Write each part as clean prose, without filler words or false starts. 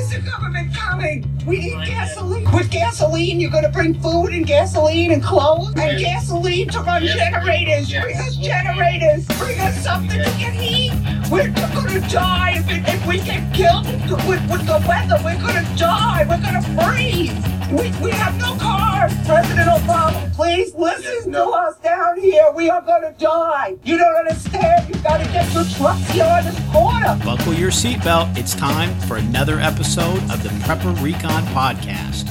Where's the government coming? We need gasoline. With gasoline, you're going to bring food and gasoline and clothes and gasoline to run generators. Bring us generators. Bring us something to get heat. We're going to die if we get killed with the weather. We're going to die. We're going to freeze. We have no cars. President Obama, please listen to us down here. We are going to die. You don't understand. You've got to get your trucks here on this corner. Buckle your seatbelt. It's time for another episode of the Prepper Recon Podcast.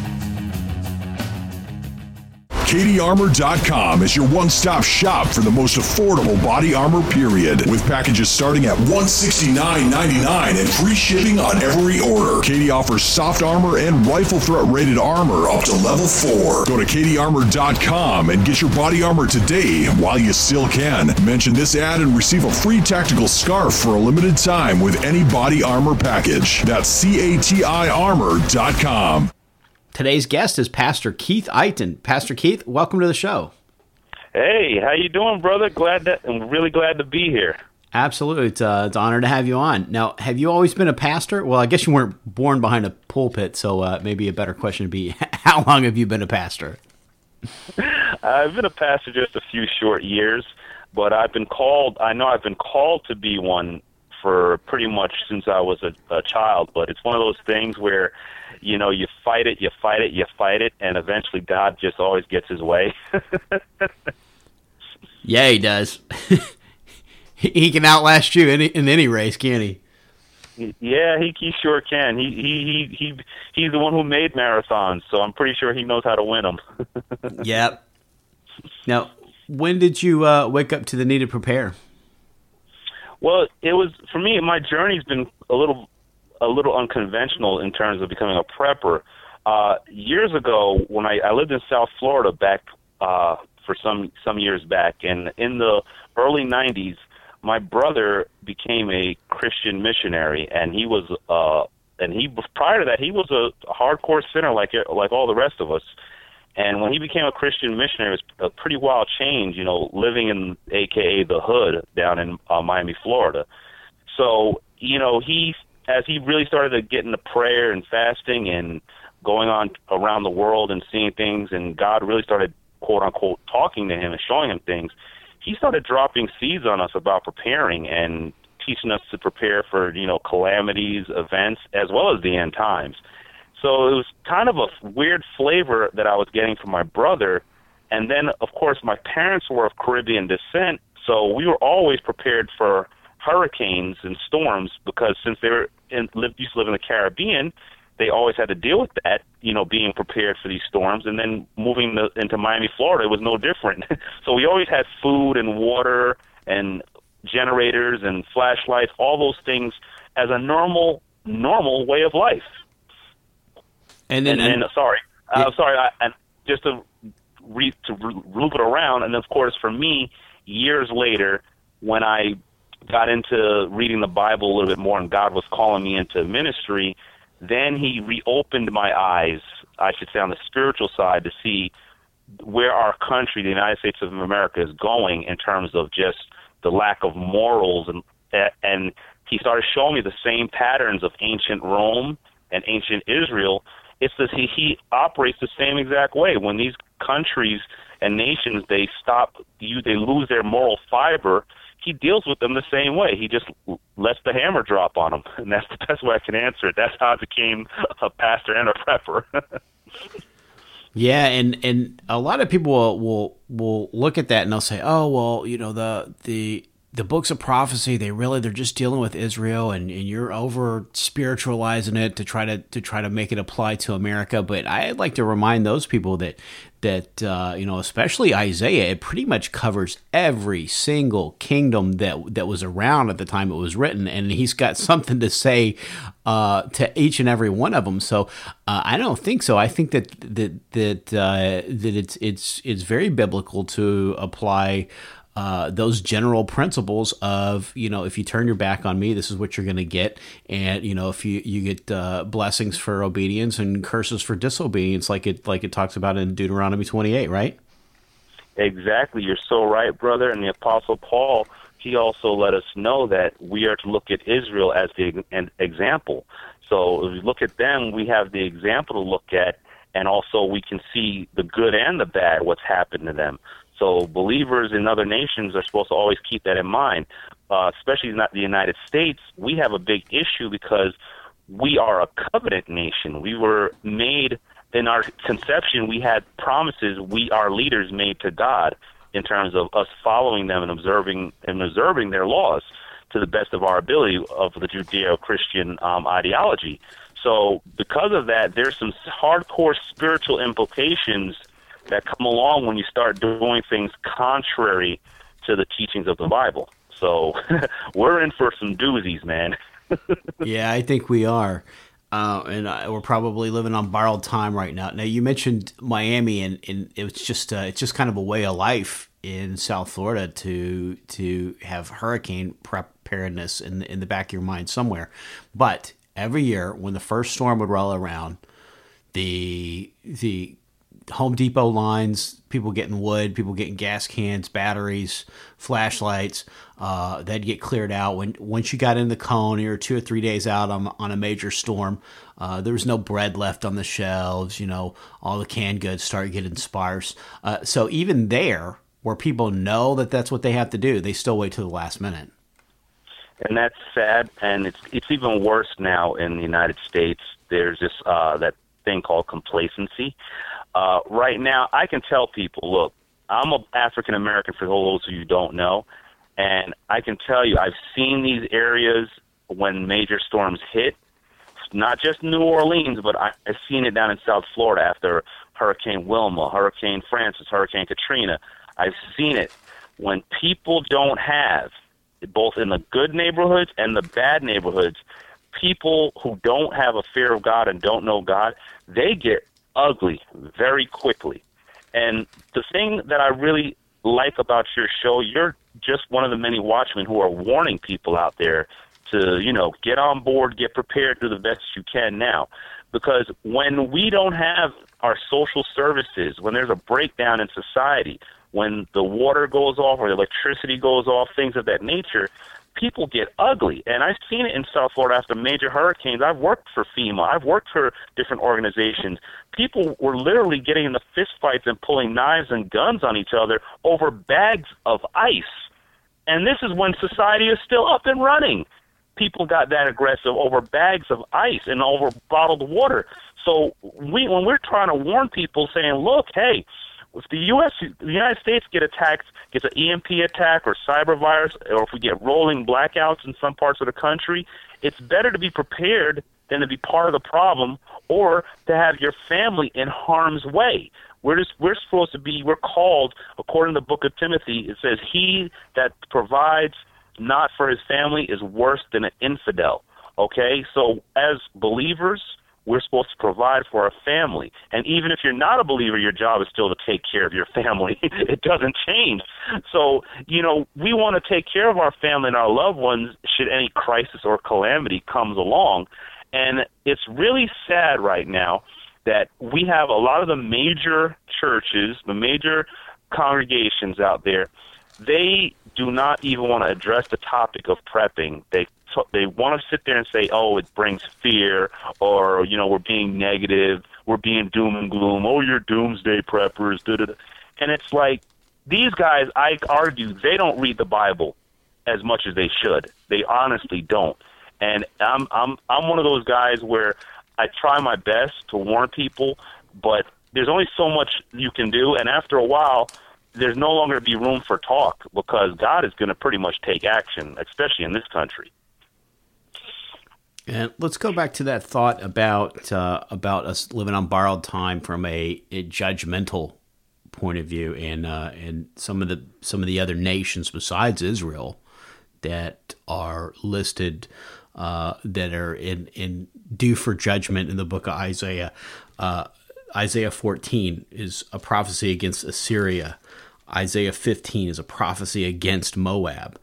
KDArmor.com is your one-stop shop for the most affordable body armor, period. With packages starting at $169.99 and free shipping on every order. KD offers soft armor and rifle threat rated armor up to level 4. Go to KDArmor.com and get your body armor today while you still can. Mention this ad and receive a free tactical scarf for a limited time with any body armor package. That's CATIarmor.com. Today's guest is Pastor Keith Eiton. Pastor Keith, welcome to the show. Hey, how you doing, brother? I'm really glad to be here. Absolutely. It's an honor to have you on. Now, have you always been a pastor? Well, I guess you weren't born behind a pulpit, so maybe a better question would be, how long have you been a pastor? I've been a pastor just a few short years, but I've been called to be one for pretty much since I was a child, but it's one of those things where, you know, you fight it, and eventually God just always gets his way. Yeah, he does. He can outlast you in any race, can't he? Yeah, he sure can. He's the one who made marathons, so I'm pretty sure he knows how to win them. Yep. Now, when did you wake up to the need to prepare? Well, it was, for me, my journey's been a little unconventional in terms of becoming a prepper. Years ago, when I lived in South Florida back for some years back, and in the early 90s, my brother became a Christian missionary, and prior to that, he was a hardcore sinner like all the rest of us. And when he became a Christian missionary, it was a pretty wild change, you know, living in AKA the hood down in Miami, Florida. So, you know, as he really started to get into prayer and fasting and going on around the world and seeing things, and God really started, quote unquote, talking to him and showing him things, he started dropping seeds on us about preparing and teaching us to prepare for, you know, calamities, events, as well as the end times. So it was kind of a weird flavor that I was getting from my brother. And then, of course, my parents were of Caribbean descent, so we were always prepared for hurricanes and storms, because since they used to live in the Caribbean, they always had to deal with that, you know, being prepared for these storms. And then moving into Miami, Florida, it was no different. So we always had food and water and generators and flashlights, all those things as a normal way of life. And just to loop it around, and of course for me, years later, when I got into reading the Bible a little bit more and God was calling me into ministry, then he reopened my eyes, I should say, on the spiritual side to see where our country, the United States of America, is going in terms of just the lack of morals. And he started showing me the same patterns of ancient Rome and ancient Israel. It's that he operates the same exact way. When these countries and nations, they lose their moral fiber, he deals with them the same way. He just lets the hammer drop on them, and that's the best way I can answer it. That's how I became a pastor and a prepper. Yeah, and a lot of people will look at that and they'll say, "Oh, well, you know, the books of prophecy, they're just dealing with Israel, and you're over spiritualizing it to try to make it apply to America." But I'd like to remind those people that you know, especially Isaiah, it pretty much covers every single kingdom that was around at the time it was written, and he's got something to say to each and every one of them. So I don't think so. I think that it's very biblical to apply those general principles of, you know, if you turn your back on me, this is what you're going to get. And, you know, if you get blessings for obedience and curses for disobedience, like it talks about in Deuteronomy 28, right? Exactly. You're so right, brother. And the Apostle Paul, he also let us know that we are to look at Israel as an example. So if we look at them, we have the example to look at, and also we can see the good and the bad, what's happened to them. So believers in other nations are supposed to always keep that in mind, especially not the United States. We have a big issue because we are a covenant nation. We were made, in our conception, we had promises our leaders made to God in terms of us following them and observing their laws to the best of our ability of the Judeo-Christian ideology. So because of that, there's some hardcore spiritual implications that come along when you start doing things contrary to the teachings of the Bible. So we're in for some doozies, man. Yeah, I think we are. And we're probably living on borrowed time right now. Now, you mentioned Miami, and it's just kind of a way of life in South Florida to have hurricane preparedness in the back of your mind somewhere. But every year, when the first storm would roll around, the Home Depot lines, people getting wood, people getting gas cans, batteries, flashlights, they'd get cleared out. Once you got in the cone, you were 2 or 3 days out on a major storm, there was no bread left on the shelves. All the canned goods started getting sparse. So even there, where people know that that's what they have to do, they still wait till the last minute. And that's sad, and it's even worse now in the United States. There's this that thing called complacency. Right now, I can tell people, look, I'm an African American, for those of you who don't know, and I can tell you, I've seen these areas when major storms hit, not just New Orleans, but I've seen it down in South Florida after Hurricane Wilma, Hurricane Francis, Hurricane Katrina. I've seen it when people don't have, both in the good neighborhoods and the bad neighborhoods, people who don't have a fear of God and don't know God, they get ugly very quickly. And the thing that I really like about your show, you're just one of the many watchmen who are warning people out there to, get on board, get prepared, do the best you can now. Because when we don't have our social services, when there's a breakdown in society, when the water goes off or the electricity goes off, things of that nature, people get ugly. And I've seen it in South Florida after major hurricanes. I've worked for FEMA. I've worked for different organizations. People were literally getting into fistfights and pulling knives and guns on each other over bags of ice. And this is when society is still up and running. People got that aggressive over bags of ice and over bottled water. So when we're trying to warn people saying, look, hey, if the United States gets an EMP attack or cyber virus, or if we get rolling blackouts in some parts of the country, it's better to be prepared than to be part of the problem or to have your family in harm's way. We're called, according to the book of Timothy, it says, he that provides not for his family is worse than an infidel. Okay? So as believers, we're supposed to provide for our family. And even if you're not a believer, your job is still to take care of your family. It doesn't change. So, we want to take care of our family and our loved ones should any crisis or calamity comes along. And it's really sad right now that we have a lot of the major churches, the major congregations out there, they do not even want to address the topic of prepping. They want to sit there and say, oh, it brings fear, or, we're being negative, we're being doom and gloom, oh, you're doomsday preppers, da-da-da. And it's like, these guys, I argue, they don't read the Bible as much as they should. They honestly don't. And I'm one of those guys where I try my best to warn people, but there's only so much you can do, and after a while, there's no longer be room for talk, because God is going to pretty much take action, especially in this country. And let's go back to that thought about us living on borrowed time from a judgmental point of view, and some of the other nations besides Israel that are listed that are in due for judgment in the book of Isaiah. Isaiah 14 is a prophecy against Assyria. Isaiah 15 is a prophecy against Moab.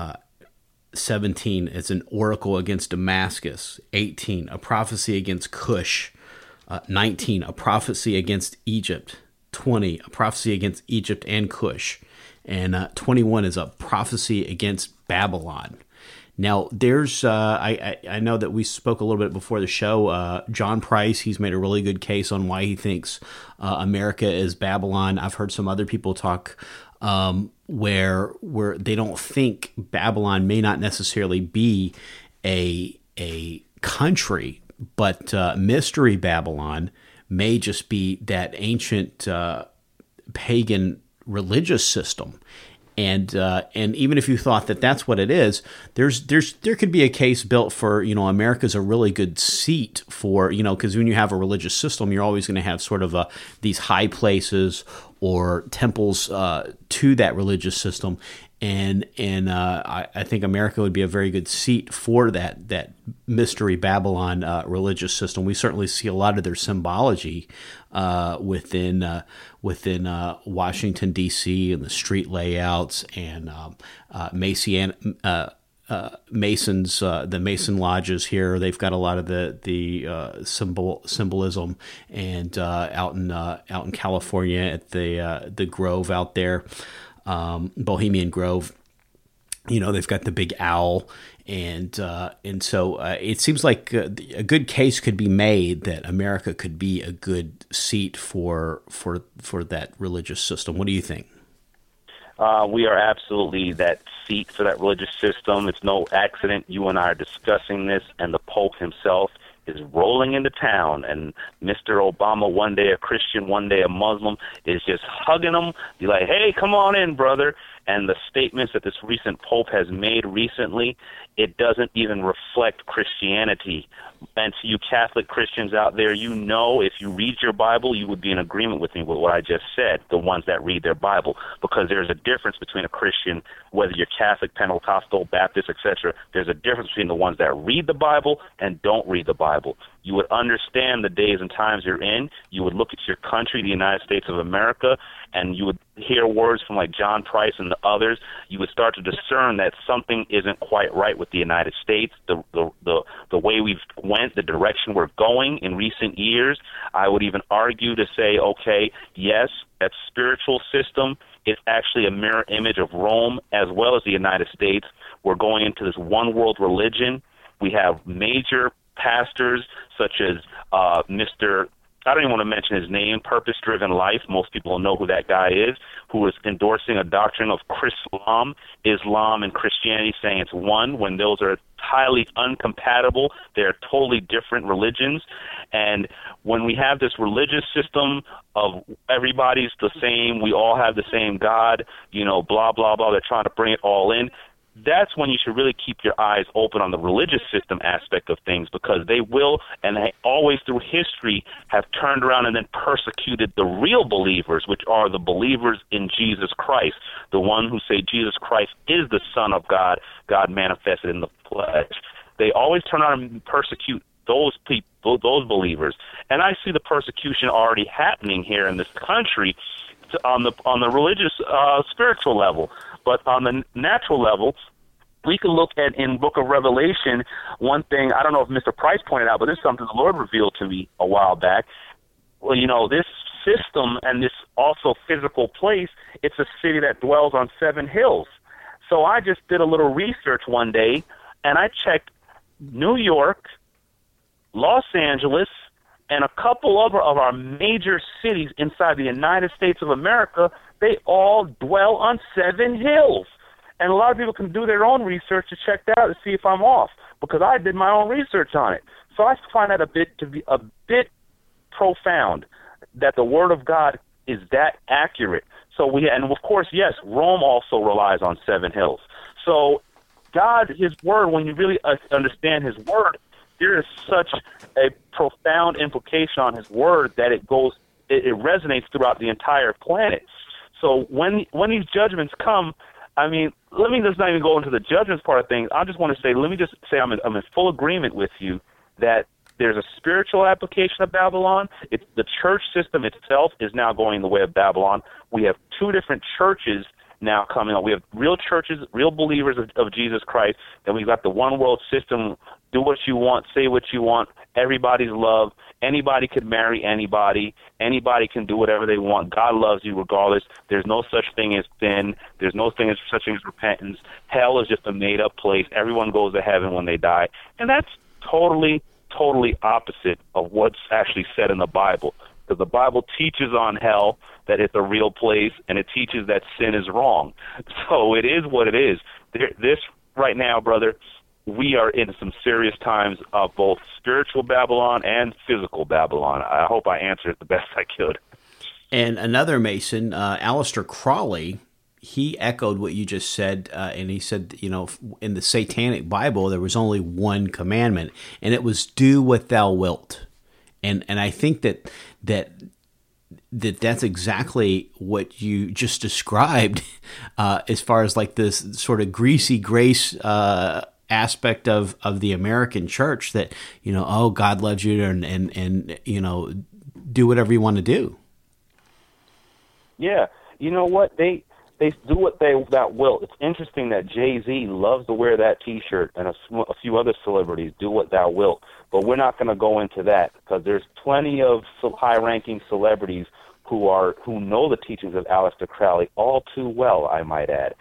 17 is an oracle against Damascus. 18, a prophecy against Cush. 19, a prophecy against Egypt. 20, a prophecy against Egypt and Cush. And 21 is a prophecy against Babylon. Now, there's I know that we spoke a little bit before the show. John Price, he's made a really good case on why he thinks America is Babylon. I've heard some other people talk where they don't think Babylon may not necessarily be a country, but Mystery Babylon may just be that ancient pagan religious system. And even if you thought that that's what it is, there could be a case built for, America's a really good seat for, because when you have a religious system, you're always going to have sort of these high places or temples to that religious system. And I think America would be a very good seat for that Mystery Babylon religious system. We certainly see a lot of their symbology within Washington D.C. and the street layouts and Masons, the Mason lodges here. They've got a lot of the symbolism, and out in California at the Grove out there. Bohemian Grove, they've got the big owl, and so it seems like a good case could be made that America could be a good seat for that religious system. What do you think? We are absolutely that seat for that religious system. It's no accident you and I are discussing this, and the Pope himself is rolling into town, and Mr. Obama, one day a Christian, one day a Muslim, is just hugging him, be like, hey, come on in, brother. And the statements that this recent Pope has made recently, it doesn't even reflect Christianity. And to you Catholic Christians out there, if you read your Bible, you would be in agreement with me with what I just said, the ones that read their Bible, because there's a difference between a Christian, whether you're Catholic, Pentecostal, Baptist, etc. There's a difference between the ones that read the Bible and don't read the Bible. You would understand the days and times you're in. You would look at your country, the United States of America, and you would hear words from like John Price and the others. You would start to discern that something isn't quite right with the United States, the way we've went, the direction we're going in recent years. I would even argue to say, okay, yes, that spiritual system is actually a mirror image of Rome as well as the United States. We're going into this one world religion. We have major pastors such as Mr. I don't even want to mention his name, Purpose Driven Life. Most people know who that guy is, who is endorsing a doctrine of Islam and Christianity, saying it's one, when those are highly uncompatible. They're totally different religions. And when we have this religious system of everybody's the same, we all have the same God, blah, blah, blah, they're trying to bring it all in, that's when you should really keep your eyes open on the religious system aspect of things, because they will, and they always through history have turned around and then persecuted the real believers, which are the believers in Jesus Christ, the one who say Jesus Christ is the Son of God, God manifested in the flesh. They always turn around and persecute those people, those believers. And I see the persecution already happening here in this country on the religious, spiritual level. But on the natural level, we can look at in Book of Revelation, one thing, I don't know if Mr. Price pointed out, but this is something the Lord revealed to me a while back. Well, this system and this also physical place, it's a city that dwells on 7 hills. So I just did a little research one day, and I checked New York, Los Angeles, and a couple of our major cities inside the United States of America. They all dwell on 7 hills. And a lot of people can do their own research to check that out to see if I'm off, because I did my own research on it. So I find that to be a bit profound, that the Word of God is that accurate. And of course, yes, Rome also relies on 7 hills. So God, His Word, when you really understand His Word, there is such a profound implication on His Word that it resonates throughout the entire planet. So when these judgments come, I mean, let me just not even go into the judgments part of things. I just want to say, let me just say I'm in full agreement with you that there's a spiritual application of Babylon. The church system itself is now going the way of Babylon. We have 2 different churches now coming on. We have real churches, real believers of Jesus Christ. Then we've got the one world system. Do what you want, say what you want. Everybody's loved. Anybody can marry anybody. Anybody can do whatever they want. God loves you regardless. There's no such thing as sin. There's no such thing as repentance. Hell is just a made-up place. Everyone goes to heaven when they die. And that's totally opposite of what's actually said in the Bible. Because the Bible teaches on hell that it's a real place, and it teaches that sin is wrong. So it is what it is. This right now, brother, we are in some serious times of both spiritual Babylon and physical Babylon. I hope I answered it the best I could. And another Mason, Aleister Crowley, he echoed what you just said, and he said, in the Satanic Bible, there was only one commandment, and it was do what thou wilt. And I think that's exactly what you just described, as far as like this sort of greasy grace aspect of the American church, that God loves you, and do whatever you want to do. Yeah, you know what, they do what that will. It's interesting that Jay-Z loves to wear that T-shirt, and a few other celebrities do what thou wilt. But we're not going to go into that, because there's plenty of high-ranking celebrities who know the teachings of Aleister Crowley all too well, I might add.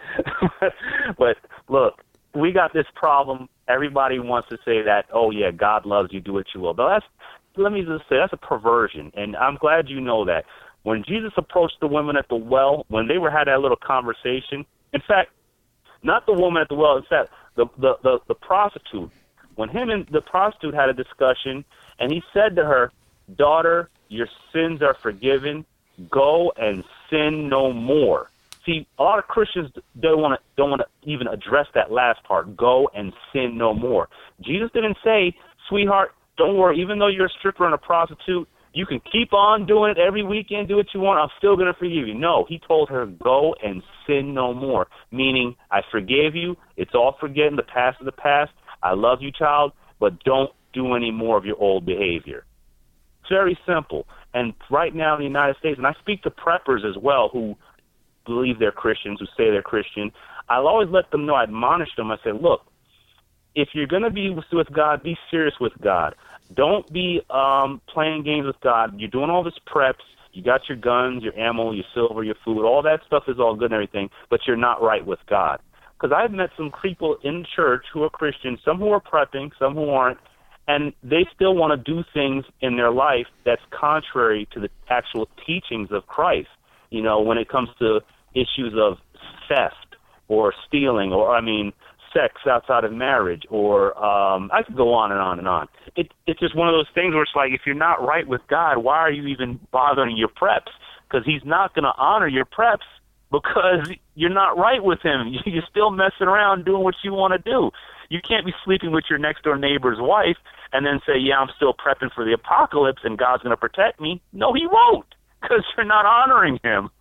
But look, we got this problem. Everybody wants to say that, oh yeah, God loves you, do what you will. But let me just say, that's a perversion, and I'm glad you know that. When Jesus approached the women at the well, when they had that little conversation, in fact, not the woman at the well, in fact, the prostitute, when him and the prostitute had a discussion, and he said to her, daughter, your sins are forgiven, go and sin no more. See, a lot of Christians don't want to even address that last part, go and sin no more. Jesus didn't say, sweetheart, don't worry, even though you're a stripper and a prostitute, you can keep on doing it every weekend, do what you want, I'm still going to forgive you. No, he told her, go and sin no more, meaning I forgave you, it's all forgetting, the past is the past, I love you, child, but don't do any more of your old behavior. It's very simple. And right now in the United States, and I speak to preppers as well who believe they're Christians, who say they're Christian, I'll always let them know, I admonish them, I say, look, if you're going to be with God, be serious with God. Don't be playing games with God. You're doing all this preps. You got your guns, your ammo, your silver, your food. All that stuff is all good and everything, but you're not right with God. Because I've met some people in church who are Christians, some who are prepping, some who aren't, and they still want to do things in their life that's contrary to the actual teachings of Christ. When it comes to issues of theft or stealing or, sex outside of marriage, or I could go on and on and on. It's just one of those things where it's like, if you're not right with God, why are you even bothering your preps? Because he's not going to honor your preps because you're not right with him. You're still messing around doing what you want to do. You can't be sleeping with your next-door neighbor's wife and then say, yeah, I'm still prepping for the apocalypse and God's going to protect me. No, he won't, because you're not honoring him.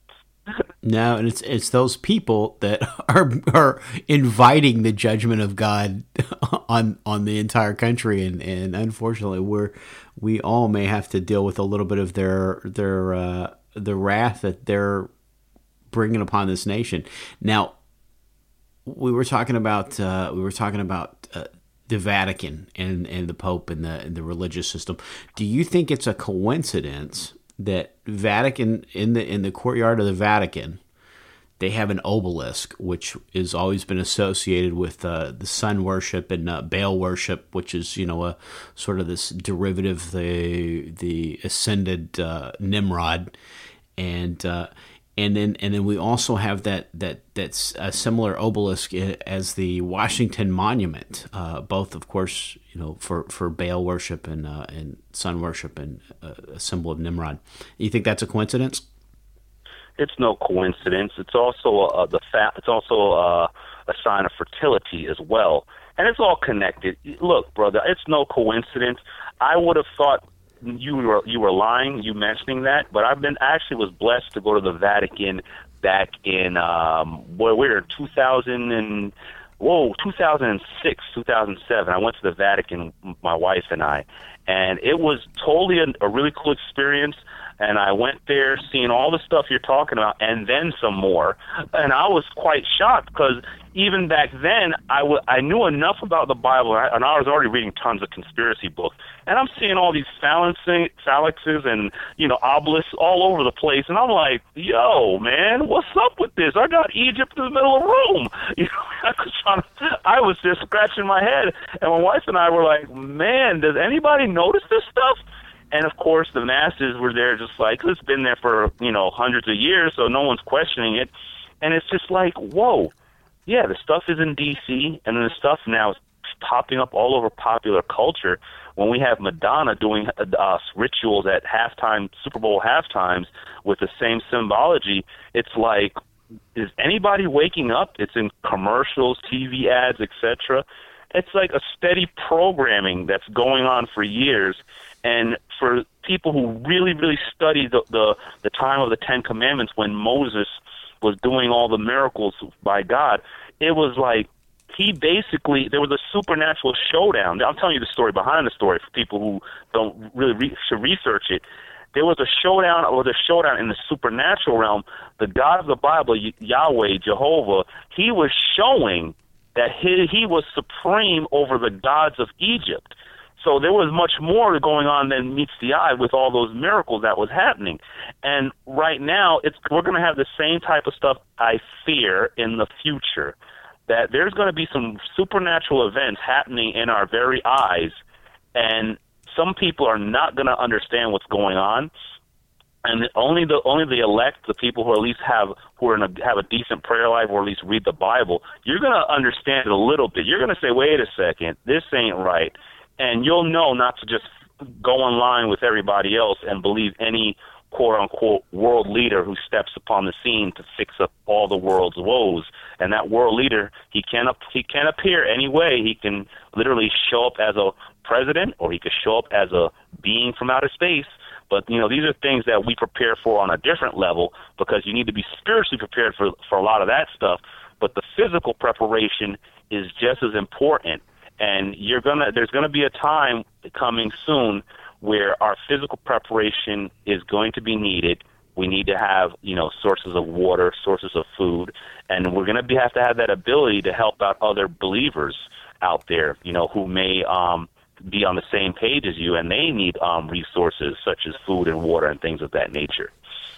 No, and it's those people that are inviting the judgment of God on the entire country, and unfortunately we all may have to deal with a little bit of the wrath that they're bringing upon this nation. Now, we were talking about the Vatican and the Pope and the religious system. Do you think it's a coincidence that Vatican in the courtyard of the Vatican, they have an obelisk, which has always been associated with the sun worship and Baal worship, which is a sort of this derivative, the ascended Nimrod, and then we also have that's a similar obelisk as the Washington Monument, both of course for Baal worship and sun worship and a symbol of Nimrod. You think that's a coincidence? It's no coincidence. It's also it's also a sign of fertility as well, and it's all connected. Look, brother, it's no coincidence. I would have thought you were lying, you mentioning that, but actually was blessed to go to the Vatican back in we were in 2006, 2007. I went to the Vatican, my wife and I, and it was totally a really cool experience. And I went there, seeing all the stuff you're talking about, and then some more. And I was quite shocked because even back then, I knew enough about the Bible, and I was already reading tons of conspiracy books. And I'm seeing all these phalanxes and, obelisks all over the place. And I'm like, yo, man, what's up with this? I got Egypt in the middle of Rome. I was just scratching my head. And my wife and I were like, man, does anybody notice this stuff? And, of course, the masses were there just like, it's been there for, hundreds of years, so no one's questioning it. And it's just like, whoa, yeah, the stuff is in D.C., and then the stuff now is popping up all over popular culture. When we have Madonna doing rituals at halftime, Super Bowl halftimes with the same symbology, it's like, is anybody waking up? It's in commercials, TV ads, etc. It's like a steady programming that's going on for years. And for people who really, really study the time of the Ten Commandments when Moses was doing all the miracles by God, it was like there was a supernatural showdown. I'm telling you the story behind the story for people who don't really should research it. There was a showdown in the supernatural realm. The God of the Bible, Yahweh, Jehovah, he was showing that he was supreme over the gods of Egypt. So there was much more going on than meets the eye with all those miracles that was happening. And right now, we're going to have the same type of stuff, I fear, in the future, that there's going to be some supernatural events happening in our very eyes, and some people are not going to understand what's going on. And only the elect, the people who at least have a decent prayer life or at least read the Bible, you're going to understand it a little bit. You're going to say, wait a second, this ain't right. And you'll know not to just go in line with everybody else and believe any quote-unquote world leader who steps upon the scene to fix up all the world's woes. And that world leader, he can't appear any way. He can literally show up as a president, or he could show up as a being from outer space. But, these are things that we prepare for on a different level, because you need to be spiritually prepared for a lot of that stuff. But the physical preparation is just as important. And there's gonna be a time coming soon where our physical preparation is going to be needed. We need to have, sources of water, sources of food, and we're going to have to have that ability to help out other believers out there, who may be on the same page as you, and they need resources such as food and water and things of that nature.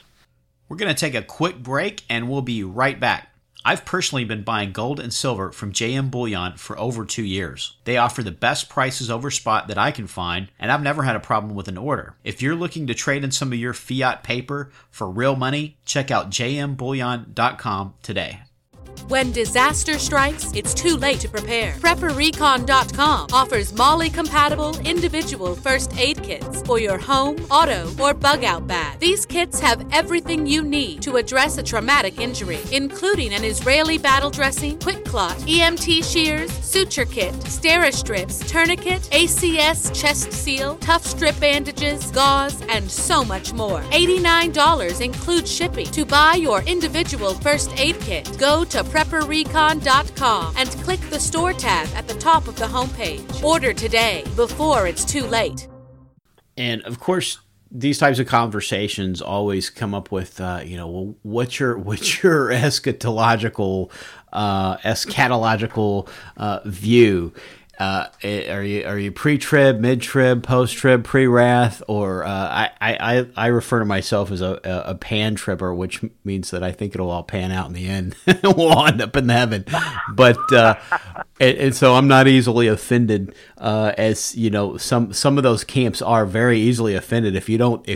We're going to take a quick break, and we'll be right back. I've personally been buying gold and silver from JM Bullion for over 2 years. They offer the best prices over spot that I can find, and I've never had a problem with an order. If you're looking to trade in some of your fiat paper for real money, check out jmbullion.com today. When disaster strikes, it's too late to prepare. PrepperRecon.com offers MOLLE-compatible individual first aid kits for your home, auto, or bug-out bag. These kits have everything you need to address a traumatic injury, including an Israeli battle dressing, quick clot, EMT shears, suture kit, Steri-strips, tourniquet, ACS chest seal, tough strip bandages, gauze, and so much more. $89 includes shipping. To buy your individual first aid kit, go to PrepperRecon.com and click the store tab at the top of the homepage. Order today before it's too late. And of course, these types of conversations always come up with, what's your eschatological view? Are you pre-trib, mid-trib, post-trib, pre-wrath, or I refer to myself as a pan-tribber, which means that I think it'll all pan out in the end. We'll all end up in heaven, but and so I'm not easily offended. As some of those camps are very easily offended if you don't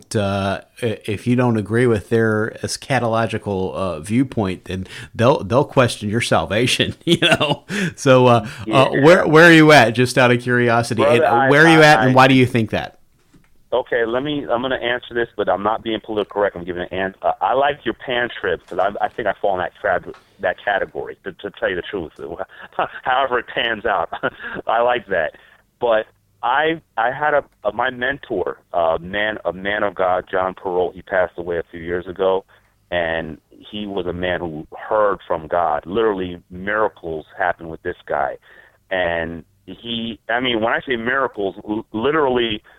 agree with their eschatological viewpoint, then they'll question your salvation. So where are you at? Just out of curiosity, Brother, where are you at, and why do you think that? Okay, I'm going to answer this, but I'm not being politically correct. I'm giving an answer. I like your pan-trib, because I think I fall in that category, to tell you the truth. However it pans out, I like that. But I had my mentor, a man of God, John Perrault. He passed away a few years ago, and he was a man who heard from God. Literally, miracles happened with this guy. And when I say miracles, literally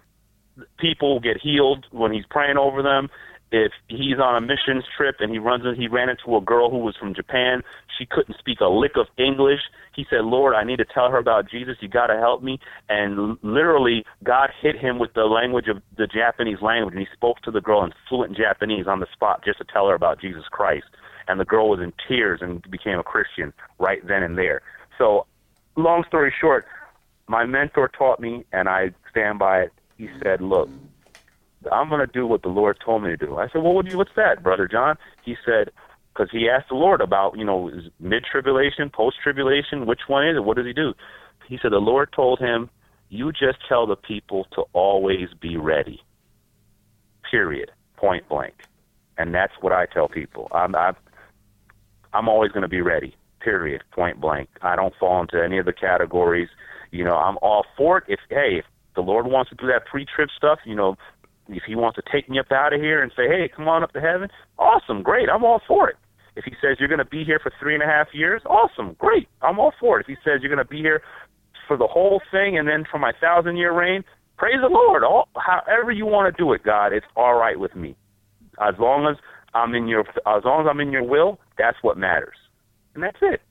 people get healed when he's praying over them. If he's on a missions trip and he ran into a girl who was from Japan, she couldn't speak a lick of English. He said, Lord, I need to tell her about Jesus. You got to help me. And literally, God hit him with the language of the Japanese language, and he spoke to the girl in fluent Japanese on the spot just to tell her about Jesus Christ. And the girl was in tears and became a Christian right then and there. So, long story short, my mentor taught me, and I stand by it. He said, look, I'm going to do what the Lord told me to do. I said, well, what's that, Brother John? He said, because he asked the Lord about, is mid-tribulation, post-tribulation, which one is it? What does he do? He said the Lord told him, you just tell the people to always be ready, period, point blank. And that's what I tell people. I'm always going to be ready, period, point blank. I don't fall into any of the categories. I'm all for it. If the Lord wants to do that pre-trib stuff, if he wants to take me up out of here and say, hey, come on up to heaven, awesome, great, I'm all for it. If he says you're going to be here for 3.5 years, awesome, great, I'm all for it. If he says you're going to be here for the whole thing and then for my 1,000-year reign, praise the Lord. However you want to do it, God, it's all right with me. As long as I'm in your will, that's what matters. And that's it.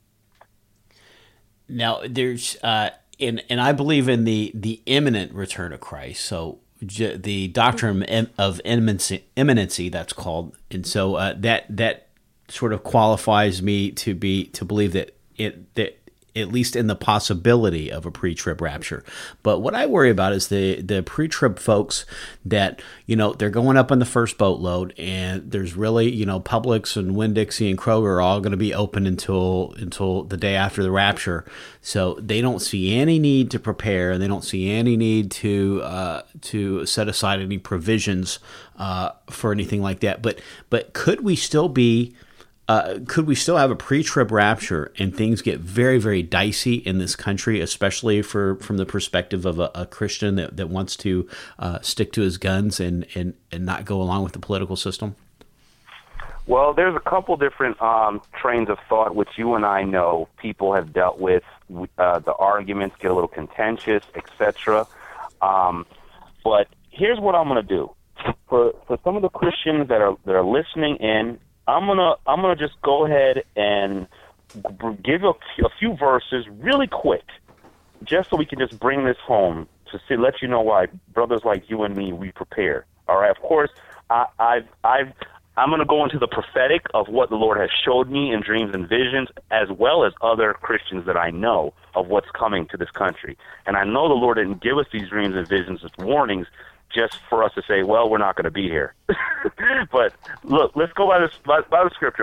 Now, there's and I believe in the imminent return of Christ. So the doctrine of imminency, that's called, and so that sort of qualifies me to believe that at least in the possibility of a pre-trib rapture. But what I worry about is the pre-trib folks that, they're going up on the first boatload, and there's really, Publix and Winn-Dixie and Kroger are all going to be open until the day after the rapture. So they don't see any need to prepare, and they don't see any need to set aside any provisions for anything like that. But could we still have a pre-trib rapture and things get very, very dicey in this country, especially from the perspective of a Christian that wants to stick to his guns and not go along with the political system? Well, there's a couple different trains of thought which you and I know people have dealt with. The arguments get a little contentious, etc. But here's what I'm going to do. For some of the Christians that are listening in, I'm gonna just go ahead and give a few verses really quick, just so we can just bring this home to let you know why brothers like you and me, we prepare. All right. Of course, I'm gonna go into the prophetic of what the Lord has showed me in dreams and visions, as well as other Christians that I know of what's coming to this country. And I know the Lord didn't give us these dreams and visions as warnings just for us to say, well, we're not going to be here. But look, let's go by the scripture.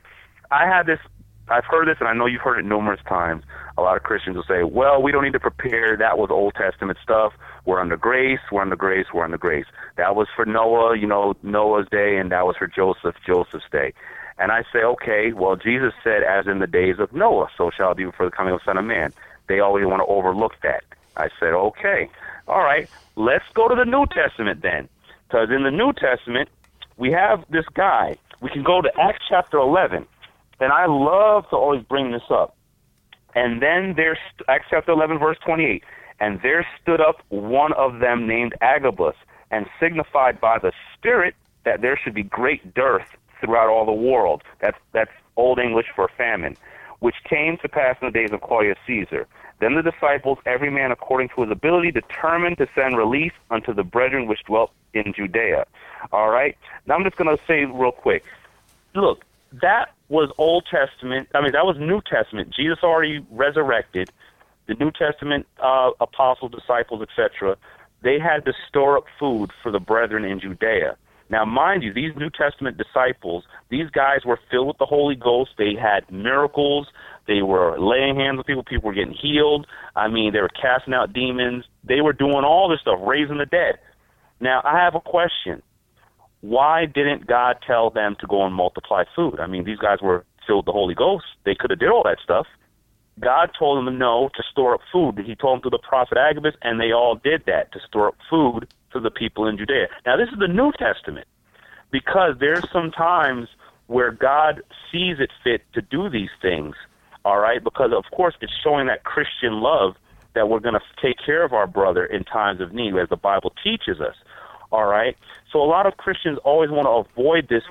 I've heard this, and I know you've heard it numerous times. A lot of Christians will say, well, we don't need to prepare. That was Old Testament stuff. We're under grace. That was for Noah, Noah's day, and that was for Joseph's day. And I say, okay, well, Jesus said, as in the days of Noah, so shall it be before the coming of the Son of Man. They always want to overlook that. I said, okay, all right, let's go to the New Testament then. Because in the New Testament, we have this guy. We can go to Acts chapter 11. And I love to always bring this up. And then there's Acts chapter 11, verse 28. And there stood up one of them named Agabus, and signified by the Spirit that there should be great dearth throughout all the world. That's Old English for famine, which came to pass in the days of Claudius Caesar. Then the disciples, every man according to his ability, determined to send relief unto the brethren which dwelt in Judea. All right? Now I'm just going to say real quick. Look, that was Old Testament. I mean, that was New Testament. Jesus already resurrected. The New Testament apostles, disciples, etc., they had to store up food for the brethren in Judea. Now, mind you, these New Testament disciples, these guys were filled with the Holy Ghost. They had miracles. They were laying hands on people. People were getting healed. I mean, they were casting out demons. They were doing all this stuff, raising the dead. Now, I have a question. Why didn't God tell them to go and multiply food? I mean, these guys were filled with the Holy Ghost. They could have did all that stuff. God told them to store up food. He told them through the prophet Agabus, and they all did that, to store up food for the people in Judea. Now, this is the New Testament, because there's some times where God sees it fit to do these things, all right? Because, of course, it's showing that Christian love that we're going to take care of our brother in times of need, as the Bible teaches us. All right? So a lot of Christians always want to avoid this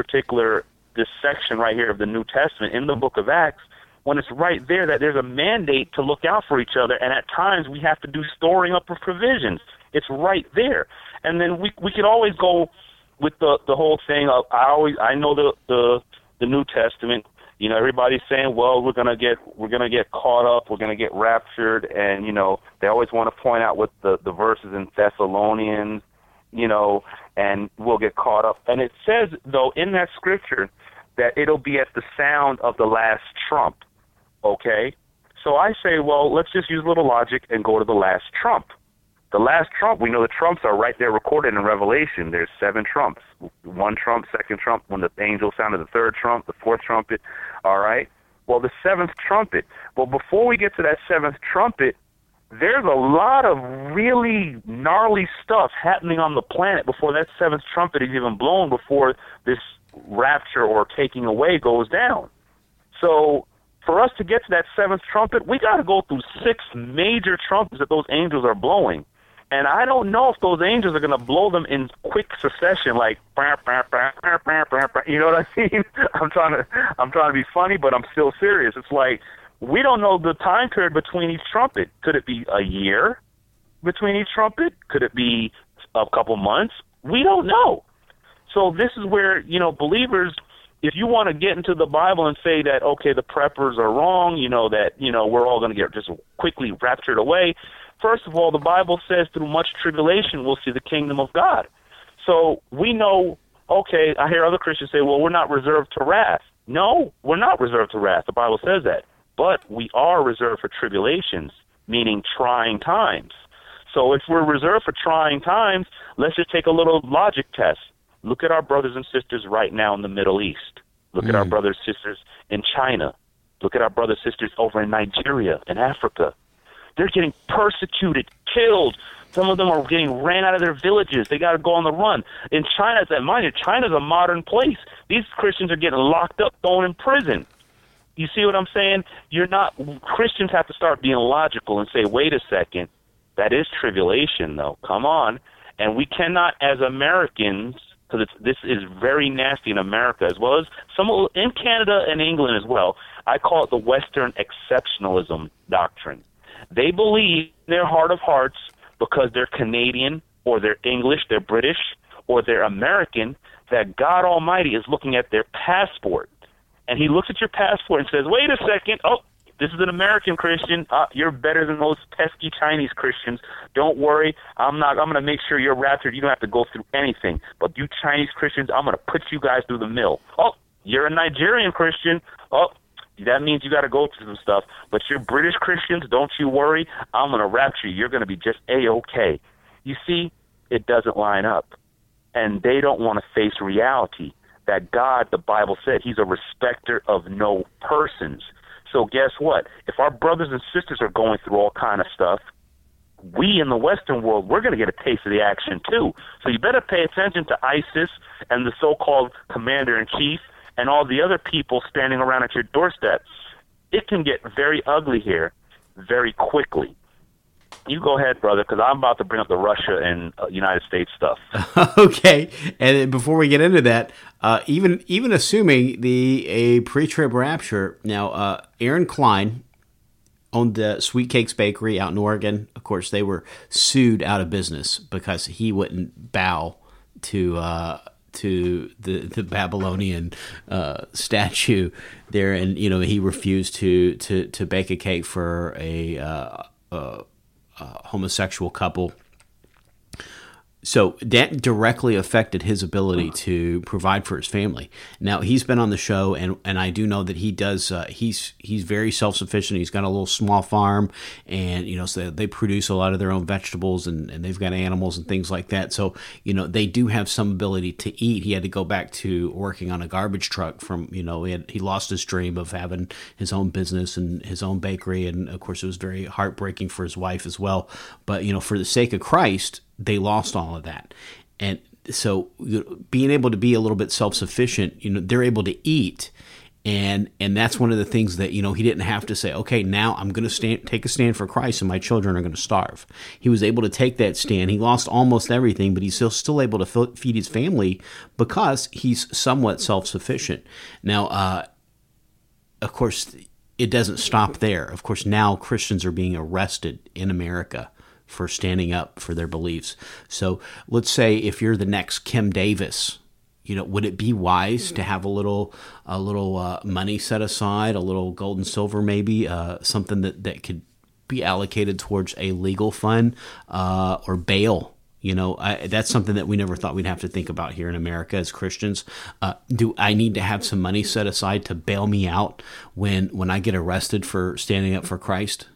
section right here of the New Testament in the book of Acts, when it's right there that there's a mandate to look out for each other, and at times we have to do storing up of provisions. It's right there. And then we could always go with the whole thing of, I know the New Testament, you know, everybody's saying, well, we're gonna get caught up, we're gonna get raptured, and you know, they always want to point out with the verses in Thessalonians, you know, and we'll get caught up. And it says, though, in that scripture that it'll be at the sound of the last trump, okay? So I say, well, let's just use a little logic and go to the last trump. The last trump, we know the trumps are right there recorded in Revelation. There's 7 trumps. 1 trump, 2nd trump, when the angel sounded the 3rd trump, the 4th trumpet, all right? Well, the 7th trumpet. Well, before we get to that 7th trumpet, there's a lot of really gnarly stuff happening on the planet before that 7th trumpet is even blown, before this rapture or taking away goes down. So for us to get to that 7th trumpet, we got to go through 6 major trumpets that those angels are blowing. And I don't know if those angels are going to blow them in quick succession, like, you know what I mean? I'm trying to be funny, but I'm still serious. It's like, we don't know the time period between each trumpet. Could it be a year between each trumpet? Could it be a couple months? We don't know. So this is where, you know, believers, if you want to get into the Bible and say that, okay, the preppers are wrong, you know, that, you know, we're all going to get just quickly raptured away, first of all, the Bible says through much tribulation we'll see the kingdom of God. So we know, okay, I hear other Christians say, well, we're not reserved to wrath. No, we're not reserved to wrath. The Bible says that. But we are reserved for tribulations, meaning trying times. So if we're reserved for trying times, let's just take a little logic test. Look at our brothers and sisters right now in the Middle East. Look at our brothers and sisters in China. Look at our brothers and sisters over in Nigeria and Africa. They're getting persecuted, killed. Some of them are getting ran out of their villages. They got to go on the run. In China, mind you, China's a modern place. These Christians are getting locked up, thrown in prison. You see what I'm saying? Christians have to start being logical and say, wait a second, that is tribulation, though. Come on. And we cannot, as Americans, because this is very nasty in America, as well as some in Canada and England as well, I call it the Western exceptionalism doctrine. They believe in their heart of hearts, because they're Canadian or they're English, they're British, or they're American, that God Almighty is looking at their passport. And he looks at your passport and says, wait a second, oh, this is an American Christian. You're better than those pesky Chinese Christians. Don't worry, I'm going to make sure you're raptured. You don't have to go through anything. But you Chinese Christians, I'm going to put you guys through the mill. Oh, you're a Nigerian Christian. Oh, that means you got to go through some stuff. But you're British Christians, don't you worry. I'm going to rapture you. You're going to be just A-okay. You see, it doesn't line up. And they don't want to face reality that God, the Bible said, he's a respecter of no persons. So guess what? If our brothers and sisters are going through all kind of stuff, we in the Western world, we're going to get a taste of the action too. So you better pay attention to ISIS and the so-called commander-in-chief and all the other people standing around at your doorstep. It can get very ugly here very quickly. You go ahead, brother, because I'm about to bring up the Russia and United States stuff. Okay, and before we get into that, even assuming a pre-trib rapture, now Aaron Klein owned the Sweet Cakes Bakery out in Oregon. Of course, they were sued out of business because he wouldn't bow to the Babylonian statue there, and he refused to bake a cake for a homosexual couple. So that directly affected his ability to provide for his family. Now, he's been on the show, and I do know that he does. He's very self-sufficient. He's got a little small farm, and so they produce a lot of their own vegetables, and they've got animals and things like that. So they do have some ability to eat. He had to go back to working on a garbage truck from he lost his dream of having his own business and his own bakery, and of course it was very heartbreaking for his wife as well. But for the sake of Christ, they lost all of that. And so being able to be a little bit self-sufficient, they're able to eat. And that's one of the things that, he didn't have to say, okay, now I'm going to take a stand for Christ and my children are going to starve. He was able to take that stand. He lost almost everything, but he's still able to feed his family because he's somewhat self-sufficient. Now, of course, it doesn't stop there. Of course, now Christians are being arrested in America for standing up for their beliefs. So let's say if you're the next Kim Davis, would it be wise to have a little money set aside, a little gold and silver maybe, something that could be allocated towards a legal fund or bail? That's something that we never thought we'd have to think about here in America as Christians. Do I need to have some money set aside to bail me out when I get arrested for standing up for Christ?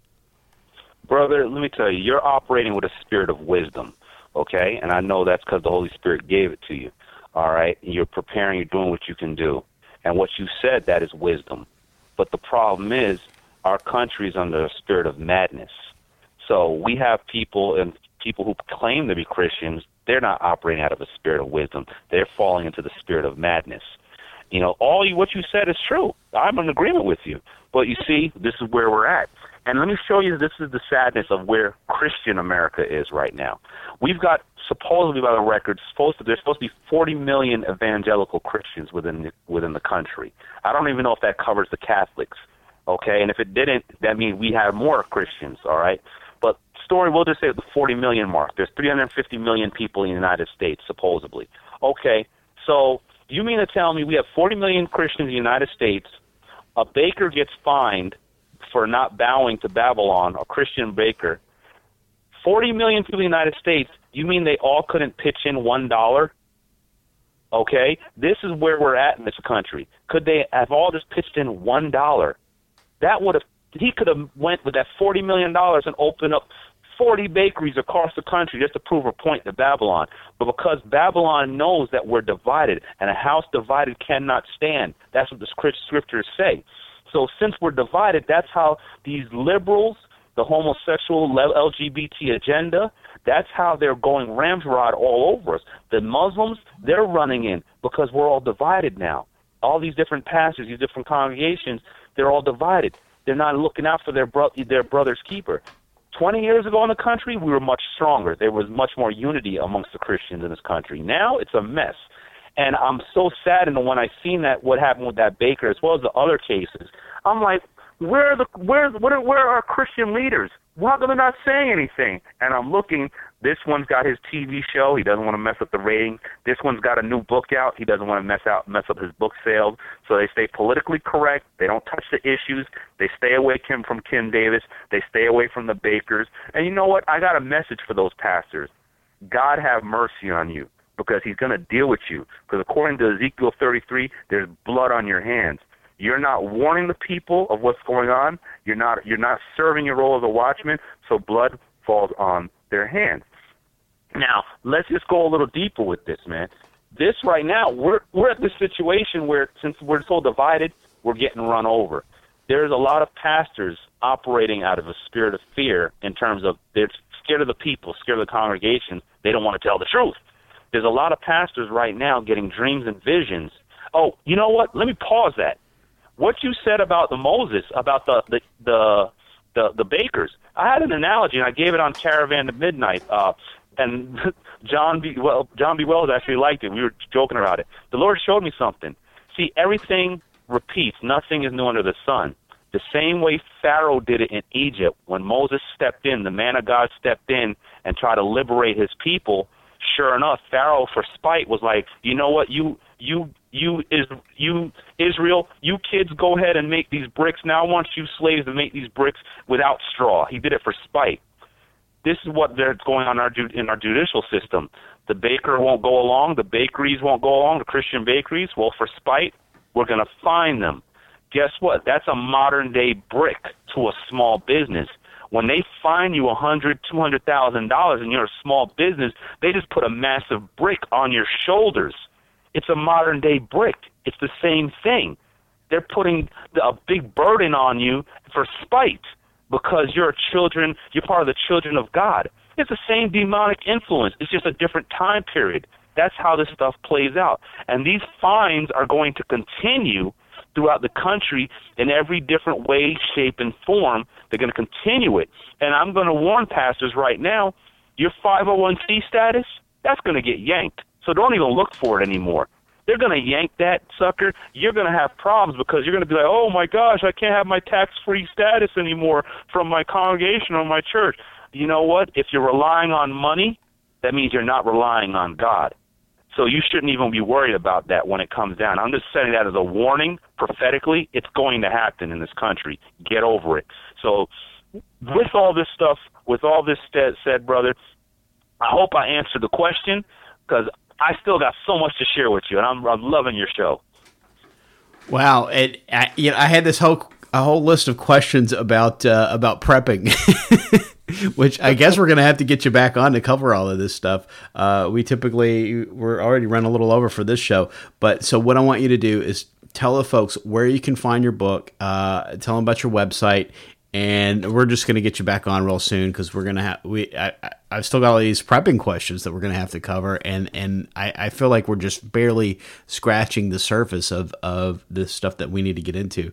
Brother, let me tell you, you're operating with a spirit of wisdom, okay? And I know that's because the Holy Spirit gave it to you. All right, you're preparing, you're doing what you can do. And what you said, that is wisdom. But the problem is our country is under a spirit of madness. So we have people who claim to be Christians, they're not operating out of a spirit of wisdom. They're falling into the spirit of madness. What you said is true. I'm in agreement with you. But you see, this is where we're at. And let me show you, this is the sadness of where Christian America is right now. We've got, supposedly by the record, there's supposed to be 40 million evangelical Christians within the country. I don't even know if that covers the Catholics, okay? And if it didn't, that means we have more Christians, all right? But we'll just say the 40 million mark. There's 350 million people in the United States, supposedly. Okay, so you mean to tell me we have 40 million Christians in the United States, a baker gets fined for not bowing to Babylon, a Christian baker, 40 million people in the United States, you mean they all couldn't pitch in $1? Okay? This is where we're at in this country. Could they have all just pitched in $1? He could have went with that $40 million and opened up 40 bakeries across the country just to prove a point to Babylon. But because Babylon knows that we're divided, and a house divided cannot stand, that's what the scriptures say. So since we're divided, that's how these liberals, the homosexual LGBT agenda, that's how they're going ramrod all over us. The Muslims, they're running in because we're all divided now. All these different pastors, these different congregations, they're all divided. They're not looking out for their brother's keeper. 20 years ago in the country, we were much stronger. There was much more unity amongst the Christians in this country. Now it's a mess. And I'm so saddened when I seen what happened with that baker, as well as the other cases. I'm like, where are our Christian leaders? Why are they not saying anything? And I'm looking. This one's got his TV show. He doesn't want to mess up the ratings. This one's got a new book out. He doesn't want to mess up his book sales. So they stay politically correct. They don't touch the issues. They stay away from Kim Davis. They stay away from the bakers. And you know what? I got a message for those pastors. God have mercy on you, because he's going to deal with you. Because according to Ezekiel 33, there's blood on your hands. You're not warning the people of what's going on. You're not serving your role as a watchman, so blood falls on their hands. Now, let's just go a little deeper with this, man. This right now, we're at this situation where, since we're so divided, we're getting run over. There's a lot of pastors operating out of a spirit of fear in terms of they're scared of the people, scared of the congregation. They don't want to tell the truth. There's a lot of pastors right now getting dreams and visions. Oh, you know what? Let me pause that. What you said about Moses, about the bakers, I had an analogy, and I gave it on Caravan to Midnight, and John B. Wells actually liked it. We were joking about it. The Lord showed me something. See, everything repeats. Nothing is new under the sun. The same way Pharaoh did it in Egypt. When Moses stepped in, the man of God stepped in and tried to liberate his people. Sure enough, Pharaoh, for spite, was like, you know what, you Israel, you kids go ahead and make these bricks. Now I want you slaves to make these bricks without straw. He did it for spite. This is what they're going on in our judicial system. The baker won't go along. The bakeries won't go along. The Christian bakeries, well, for spite, we're going to fine them. Guess what? That's a modern-day brick to a small business. When they fine you $100,000, $200,000 and you're a small business, they just put a massive brick on your shoulders. It's a modern-day brick. It's the same thing. They're putting a big burden on you for spite because you're part of the children of God. It's the same demonic influence. It's just a different time period. That's how this stuff plays out. And these fines are going to continue throughout the country in every different way, shape, and form. They're going to continue it. And I'm going to warn pastors right now, your 501c status, that's going to get yanked. So don't even look for it anymore. They're going to yank that sucker. You're going to have problems because you're going to be like, oh, my gosh, I can't have my tax-free status anymore from my congregation or my church. You know what? If you're relying on money, that means you're not relying on God. So you shouldn't even be worried about that when it comes down. I'm just setting that as a warning prophetically. It's going to happen in this country. Get over it. So with all this stuff, with all this said, brother, I hope I answered the question because I still got so much to share with you, and I'm loving your show. Wow, I had this whole list of questions about prepping, which I guess we're going to have to get you back on to cover all of this stuff. We're already running a little over for this show, but so what I want you to do is tell the folks where you can find your book, tell them about your website. And we're just going to get you back on real soon because we're going to have I've still got all these prepping questions that we're going to have to cover, and I feel like we're just barely scratching the surface of this stuff that we need to get into.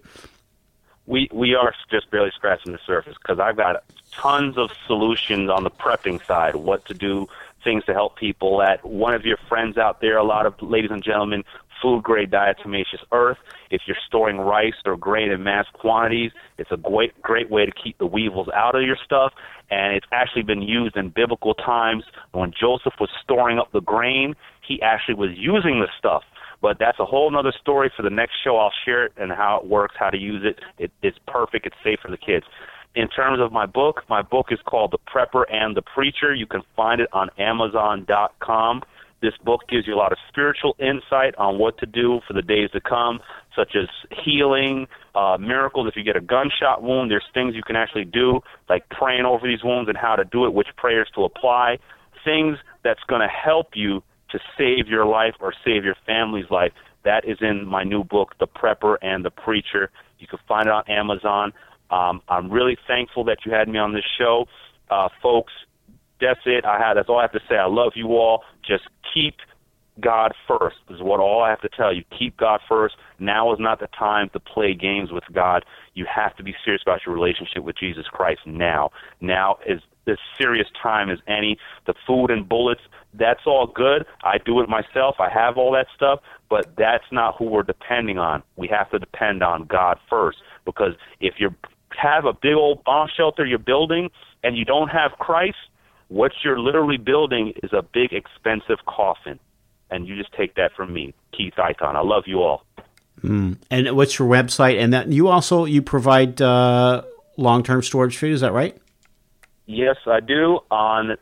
We are just barely scratching the surface because I've got tons of solutions on the prepping side, what to do, things to help people. At one of your friends out there, a lot of ladies and gentlemen, food-grade diatomaceous earth. If you're storing rice or grain in mass quantities, it's a great way to keep the weevils out of your stuff, and it's actually been used in biblical times. When Joseph was storing up the grain, he actually was using the stuff. But that's a whole other story for the next show. I'll share it and how it works, how to use it. It's perfect. It's safe for the kids. In terms of my book is called The Prepper and the Preacher. You can find it on Amazon.com. This book gives you a lot of spiritual insight on what to do for the days to come, such as healing, miracles. If you get a gunshot wound, there's things you can actually do, like praying over these wounds and how to do it, which prayers to apply, things that's going to help you to save your life or save your family's life. That is in my new book, The Prepper and the Preacher. You can find it on Amazon. I'm really thankful that you had me on this show. Folks, that's it. That's all I have to say. I love you all. Just keep God first is what all I have to tell you. Keep God first. Now is not the time to play games with God. You have to be serious about your relationship with Jesus Christ now. Now is as serious time as any. The food and bullets, that's all good. I do it myself. I have all that stuff, but that's not who we're depending on. We have to depend on God first, because if you have a big old bomb shelter you're building and you don't have Christ, what you're literally building is a big, expensive coffin. And you just take that from me, Keith Iton. I love you all. And what's your website? And that you provide long-term storage food, is that right? Yes, I do. On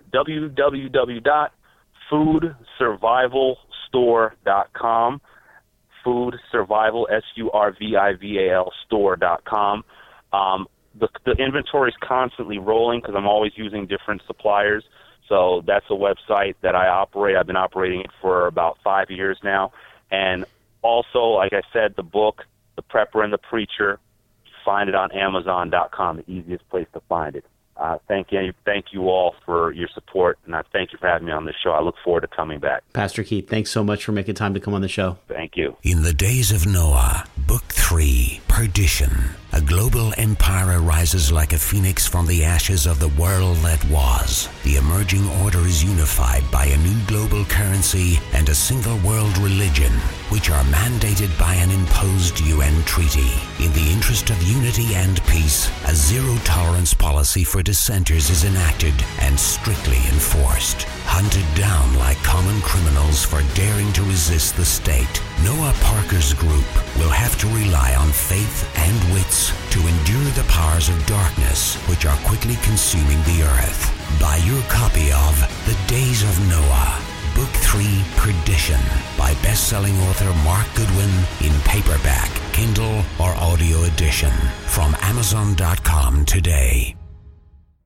www.foodsurvivalstore.com. Food Survival, SURVIVAL store.com. The inventory is constantly rolling because I'm always using different suppliers. So that's a website that I operate. I've been operating it for about 5 years now. And also, like I said, the book, The Prepper and the Preacher, find it on Amazon.com, the easiest place to find it. Thank you all for your support, and I thank you for having me on this show. I look forward to coming back. Pastor Keith, thanks so much for making time to come on the show. Thank you. In the days of Noah, Book 3, Perdition. A global empire arises like a phoenix from the ashes of the world that was. The emerging order is unified by a new global currency and a single world religion, which are mandated by an imposed UN treaty. In the interest of unity and peace, a zero-tolerance policy for dissenters is enacted and strictly enforced. Hunted down like common criminals for daring to resist the state, Noah Parker's group will have to rely on faith and wits to endure the powers of darkness which are quickly consuming the earth. Buy your copy of The Days of Noah, Book 3, Perdition, by best-selling author Mark Goodwin in paperback, Kindle, or audio edition from Amazon.com today.